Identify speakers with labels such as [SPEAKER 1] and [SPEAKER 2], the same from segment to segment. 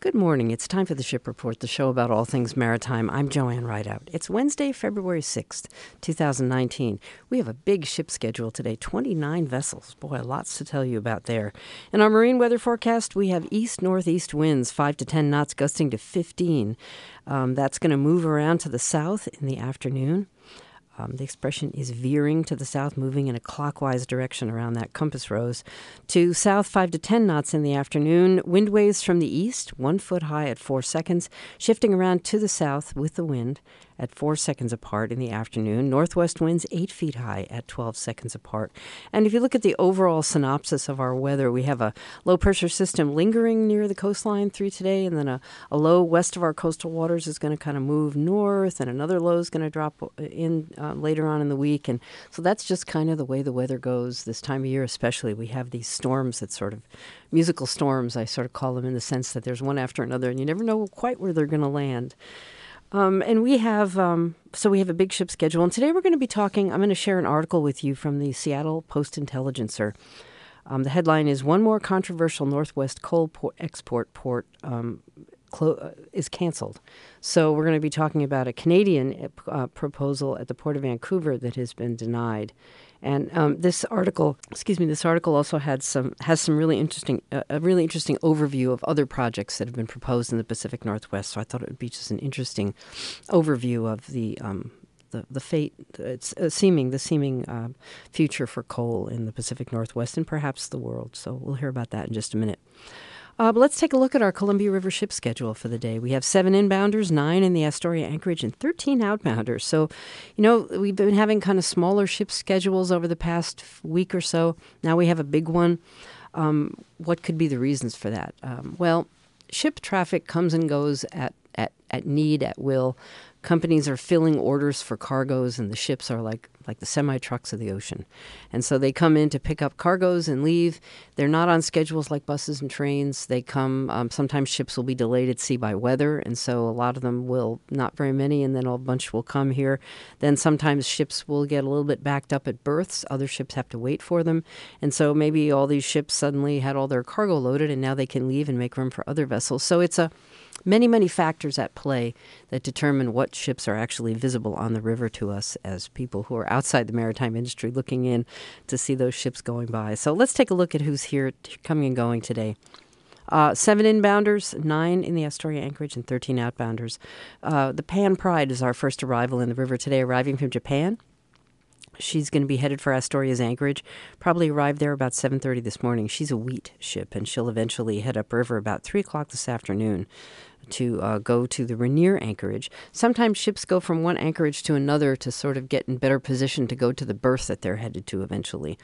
[SPEAKER 1] Good morning. It's time for the Ship Report, the show about all things maritime. I'm Joanne Rideout. It's Wednesday, February 6th, 2019. We have a big ship schedule today, 29 vessels. Boy, lots to tell you about there. In our marine weather forecast, we have east-northeast winds, 5 to 10 knots, gusting to 15. That's going to move around to the south in the afternoon. The expression is veering to the south, moving in a clockwise direction around that compass rose. To south, 5 to 10 knots in the afternoon. Wind waves from the east, 1 foot high at 4 seconds, shifting around to the south with the wind at 4 seconds apart in the afternoon. Northwest winds 8 feet high at 12 seconds apart. And if you look at the overall synopsis of our weather, we have a low-pressure system lingering near the coastline through today, and then a low west of our coastal waters is going to kind of move north, and another low is going to drop in later on in the week. And so that's just kind of the way the weather goes this time of year especially. We have these storms that sort of musical storms, I sort of call them, in the sense that there's one after another, and you never know quite where they're going to land. And we have a big ship schedule. And today we're going to be talking, I'm going to share an article with you from the Seattle Post-Intelligencer. The headline is, "One More Controversial Northwest Coal Export Port is Canceled." So we're going to be talking about a Canadian proposal at the Port of Vancouver that has been denied. And this article also has some really interesting overview of other projects that have been proposed in the Pacific Northwest. So I thought it would be just an interesting overview of the fate, the seeming future for coal in the Pacific Northwest and perhaps the world. So we'll hear about that in just a minute. But let's take a look at our Columbia River ship schedule for the day. We have 7 inbounders, 9 in the Astoria anchorage, and 13 outbounders. So, we've been having kind of smaller ship schedules over the past week or so. Now we have a big one. What could be the reasons for that? Well, ship traffic comes and goes at need, at will. Companies are filling orders for cargoes, and the ships are like the semi-trucks of the ocean. And so they come in to pick up cargoes and leave. They're not on schedules like buses and trains. They come, sometimes ships will be delayed at sea by weather, and so a lot of them will, not very many, and then a bunch will come here. Then sometimes ships will get a little bit backed up at berths. Other ships have to wait for them. And so maybe all these ships suddenly had all their cargo loaded, and now they can leave and make room for other vessels. So it's many factors at play that determine what ships are actually visible on the river to us as people who are outside the maritime industry looking in to see those ships going by. So let's take a look at who's here coming and going today. 7 inbounders, 9 in the Astoria anchorage, and 13 outbounders. The Pan Pride is our first arrival in the river today, arriving from Japan. She's going to be headed for Astoria's anchorage, probably arrived there about 7:30 this morning. She's a wheat ship, and she'll eventually head upriver about 3 o'clock this afternoon to go to the Rainier anchorage. Sometimes ships go from one anchorage to another to sort of get in better position to go to the berth that they're headed to eventually.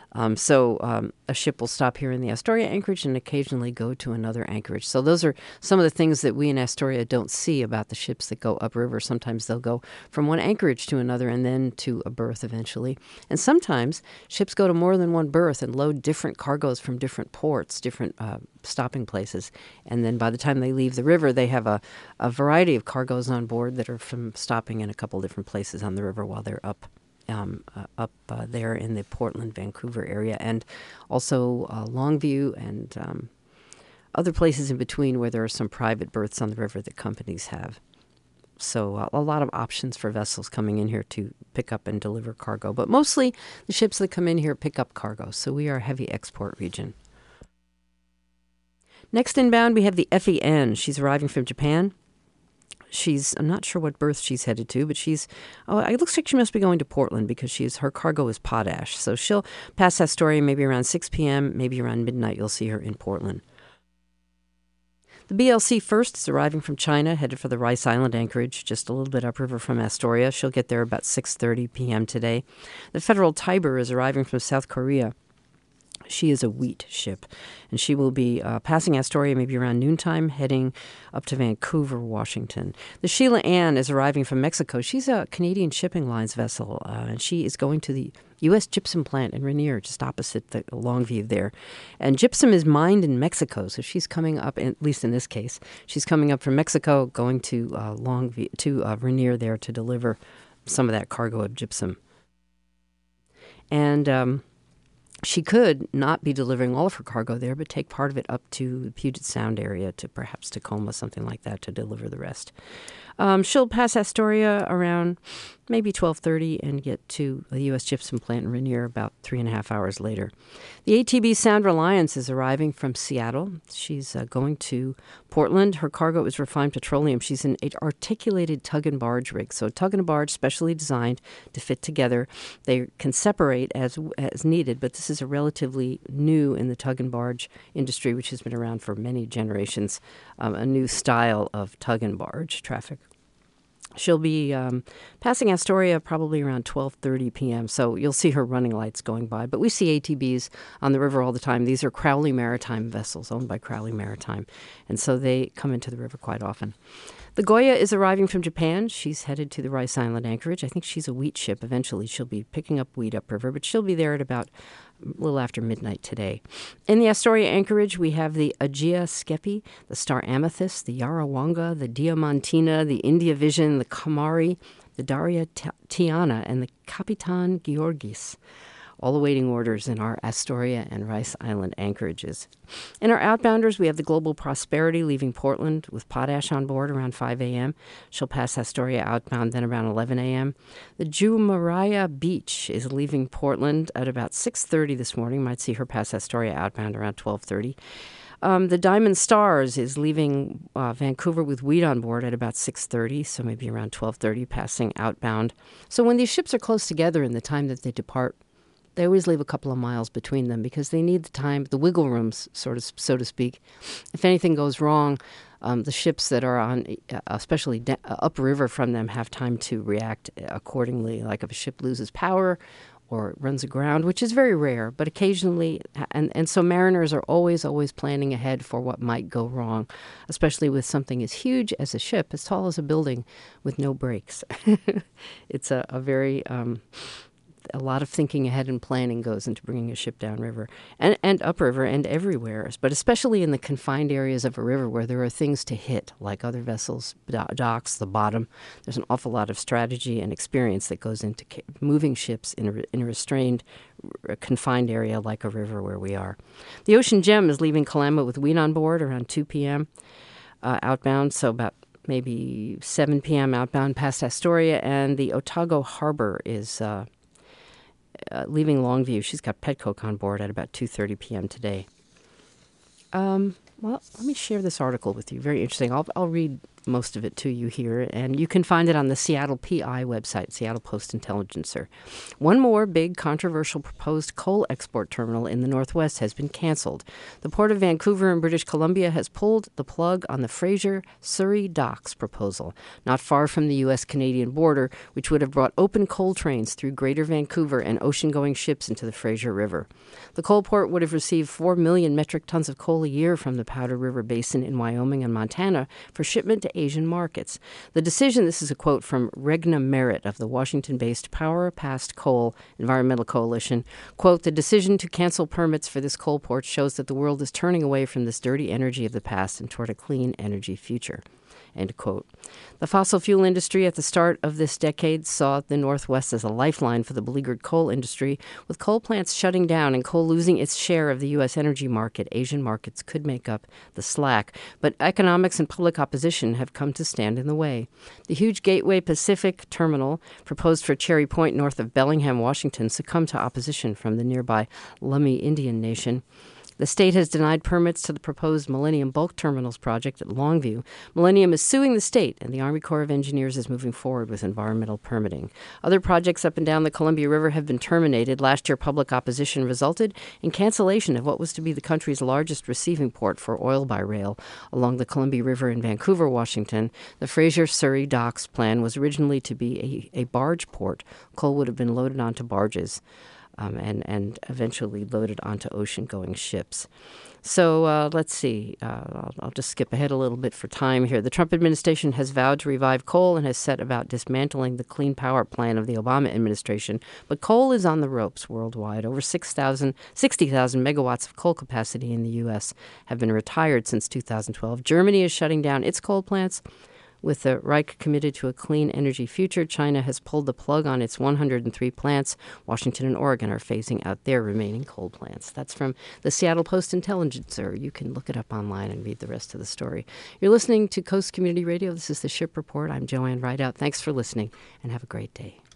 [SPEAKER 1] So a ship will stop here in the Astoria anchorage and occasionally go to another anchorage. So those are some of the things that we in Astoria don't see about the ships that go upriver. Sometimes they'll go from one anchorage to another and then to a berth eventually. And sometimes ships go to more than one berth and load different cargoes from different ports, different stopping places. And then by the time they leave the river, they have a variety of cargoes on board that are from stopping in a couple different places on the river while they're up there in the Portland, Vancouver area, and also Longview and other places in between where there are some private berths on the river that companies have. So a lot of options for vessels coming in here to pick up and deliver cargo. But mostly the ships that come in here pick up cargo. So we are a heavy export region. Next inbound, we have the FEN. She's arriving from Japan. I'm not sure what berth she's headed to, but it looks like she must be going to Portland because her cargo is potash. So she'll pass Astoria maybe around 6 p.m., maybe around midnight you'll see her in Portland. The BLC First is arriving from China, headed for the Rice Island anchorage, just a little bit upriver from Astoria. She'll get there about 6:30 p.m. today. The Federal Tiber is arriving from South Korea. She is a wheat ship, and she will be passing Astoria maybe around noontime, heading up to Vancouver, Washington. The Sheila Ann is arriving from Mexico. She's a Canadian Shipping Lines vessel, and she is going to the U.S. gypsum plant in Rainier, just opposite the Longview there. And gypsum is mined in Mexico, so she's coming up, at least in this case, she's coming up from Mexico, going to Longview, to Rainier there to deliver some of that cargo of gypsum. And She could not be delivering all of her cargo there, but take part of it up to the Puget Sound area, to perhaps Tacoma, something like that, to deliver the rest. She'll pass Astoria around maybe 12:30 and get to the U.S. Gypsum plant in Rainier about 3.5 hours later. The ATB Sound Reliance is arriving from Seattle. She's going to Portland. Her cargo is refined petroleum. She's an articulated tug and barge rig. So tug and a barge specially designed to fit together. They can separate as needed, but this is a relatively new in the tug and barge industry, which has been around for many generations, a new style of tug and barge traffic. She'll be passing Astoria probably around 12:30 p.m., so you'll see her running lights going by. But we see ATBs on the river all the time. These are Crowley Maritime vessels owned by Crowley Maritime, and so they come into the river quite often. The Goya is arriving from Japan. She's headed to the Rice Island anchorage. I think she's a wheat ship. Eventually, she'll be picking up wheat upriver, but she'll be there at about a little after midnight today. In the Astoria anchorage, we have the Aegea Skepi, the Star Amethyst, the Yarrawonga, the Diamantina, the India Vision, the Kamari, the Daria Tiana, and the Kapitan Georgis, all awaiting orders in our Astoria and Rice Island anchorages. In our outbounders, we have the Global Prosperity leaving Portland with potash on board around 5 a.m. She'll pass Astoria outbound then around 11 a.m. The Jumaraya Beach is leaving Portland at about 6:30 this morning. Might see her pass Astoria outbound around 12:30. The Diamond Stars is leaving Vancouver with wheat on board at about 6:30, so maybe around 12:30, passing outbound. So when these ships are close together in the time that they depart, they always leave a couple of miles between them because they need the time, the wiggle rooms, so to speak. If anything goes wrong, the ships that are on, especially upriver from them, have time to react accordingly. Like if a ship loses power or runs aground, which is very rare, but occasionally, and so mariners are always planning ahead for what might go wrong, especially with something as huge as a ship, as tall as a building, with no brakes. It's a very... a lot of thinking ahead and planning goes into bringing a ship downriver and upriver and everywhere, but especially in the confined areas of a river where there are things to hit, like other vessels, docks, the bottom. There's an awful lot of strategy and experience that goes into moving ships in a restrained, confined area like a river where we are. The Ocean Gem is leaving Kalama with wheat on board around 2 p.m. Outbound, so about maybe 7 p.m. outbound past Astoria, and the Otago Harbor is... leaving Longview. She's got Petcoke on board at about 2:30 p.m. today. Well, let me share this article with you. Very interesting. I'll read most of it to you here, and you can find it on the Seattle PI website, Seattle Post-Intelligencer. One more big controversial proposed coal export terminal in the Northwest has been canceled. The Port of Vancouver in British Columbia has pulled the plug on the Fraser Surrey Docks proposal, not far from the U.S.-Canadian border, which would have brought open coal trains through Greater Vancouver and ocean-going ships into the Fraser River. The coal port would have received 4 million metric tons of coal a year from the Powder River Basin in Wyoming and Montana for shipment to Asian markets. The decision, this is a quote from Regna Merritt of the Washington-based Power Past Coal Environmental Coalition, quote, "The decision to cancel permits for this coal port shows that the world is turning away from this dirty energy of the past and toward a clean energy future." End quote. The fossil fuel industry at the start of this decade saw the Northwest as a lifeline for the beleaguered coal industry. With coal plants shutting down and coal losing its share of the U.S. energy market, Asian markets could make up the slack. But economics and public opposition have come to stand in the way. The huge Gateway Pacific terminal, proposed for Cherry Point north of Bellingham, Washington, succumbed to opposition from the nearby Lummi Indian Nation. The state has denied permits to the proposed Millennium Bulk Terminals project at Longview. Millennium is suing the state, and the Army Corps of Engineers is moving forward with environmental permitting. Other projects up and down the Columbia River have been terminated. Last year, public opposition resulted in cancellation of what was to be the country's largest receiving port for oil by rail along the Columbia River in Vancouver, Washington. The Fraser Surrey Docks plan was originally to be a barge port. Coal would have been loaded onto barges. And eventually loaded onto ocean-going ships. So let's see. I'll just skip ahead a little bit for time here. The Trump administration has vowed to revive coal and has set about dismantling the Clean Power Plan of the Obama administration. But coal is on the ropes worldwide. Over 60,000 megawatts of coal capacity in the U.S. have been retired since 2012. Germany is shutting down its coal plants, With the Reich committed to a clean energy future, China has pulled the plug on its 103 plants. Washington and Oregon are phasing out their remaining coal plants. That's from the Seattle Post-Intelligencer. You can look it up online and read the rest of the story. You're listening to Coast Community Radio. This is the Ship Report. I'm Joanne Rideout. Thanks for listening, and have a great day.